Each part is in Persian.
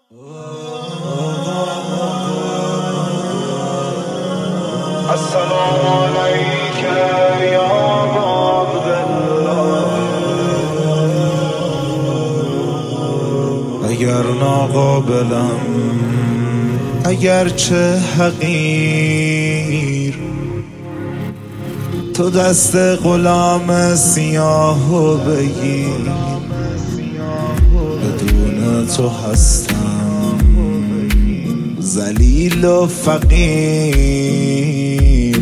السلام علیک یا عبدالله. اگر ناقابلم، اگرچه حقیر، تو دست غلام سیاهو بگیر. بدون تو هستم ذلیل و فقیر.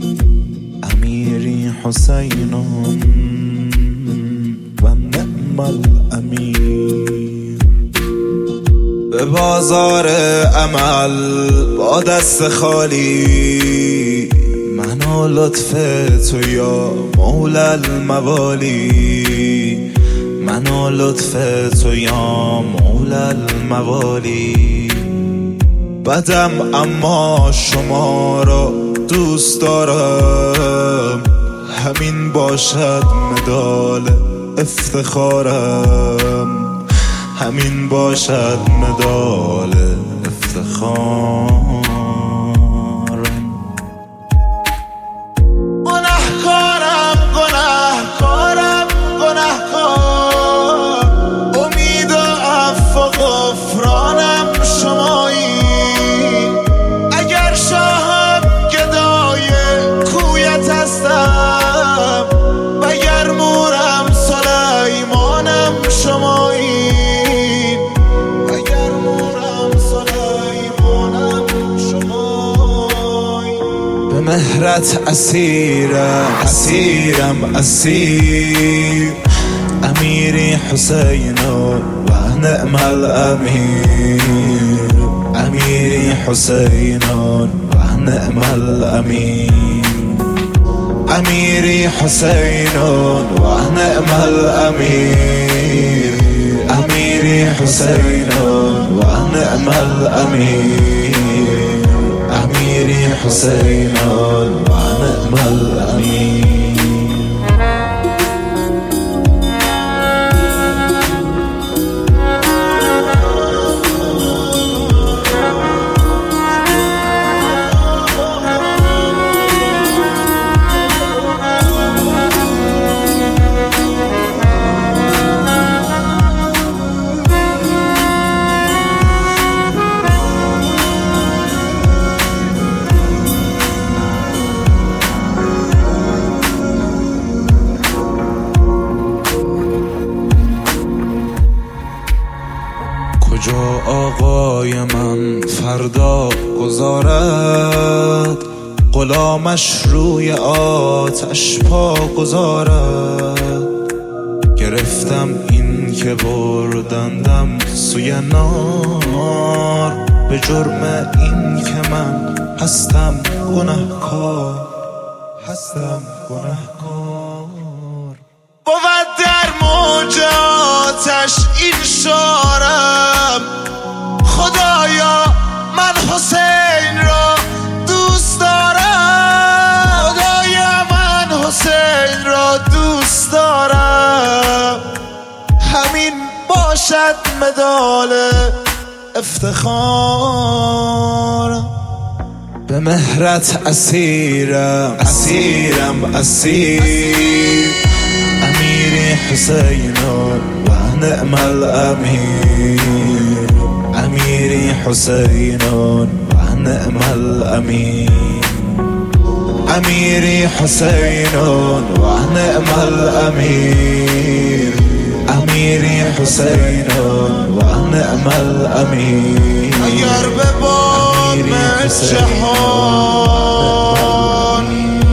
امیری حسینون و نعم الامیر. به بازار عمل با دست خالی، من و لطف تو یا مولا الموالی. من و لطف تو یا مولا الموالی. بدم اما شما را دوست دارم، همین باشد مدال افتخارم. همین باشد مدال افتخارم. گناهکارم گناهکارم گناهکار، امید و عفو و غفرانم شمایی. اگر شاهم گدای کویت هستم، وگر مورم سلیمانم شمایی. به مهرت اسیرم اسیر. امیری حسین و نعم الامیر. امیری حسین و نعم الامیر. امیری حسین و نعم الامیر. امیری حسین و نعم الامیر. امیری حسین و نعم الامیر. کجا آقای من فردا گذارد، غلامش روی آتش پا گذارد. گرفتم این که بردندم سوی نار، به جرم این که من هستم گناهکار. هستم گناهکار. بود در موج آتش این شارم، خدایا من حسین را دوست دارم. خدایا من حسین را دوست دارم. همین باشد مدال افتخارم. به مهرت اسیرم اسیر. امیری حسین و نعم الامیر. امیری حسین و نعم الامیر. امیری حسین و نعم الامیر. امیری حسین و نعم الامیر. اگر به بام جهان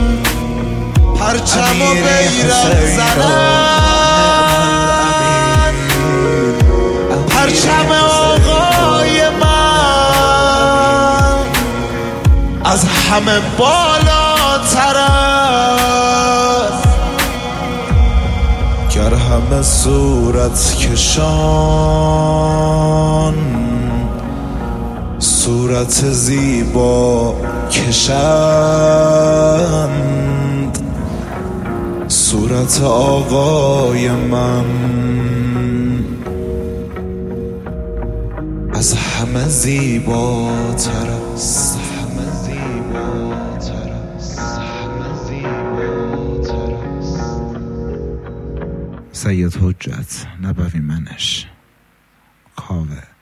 پرچم و بیرق زنم، پرچم آقای من از همه بالاتر است. گر همه صورت کشان صورت زیبا کشند، صورت آقای من از همه زیباتر است، همه زیباتر است، همه زیباتر است. سید حجت نبوی منش کاوه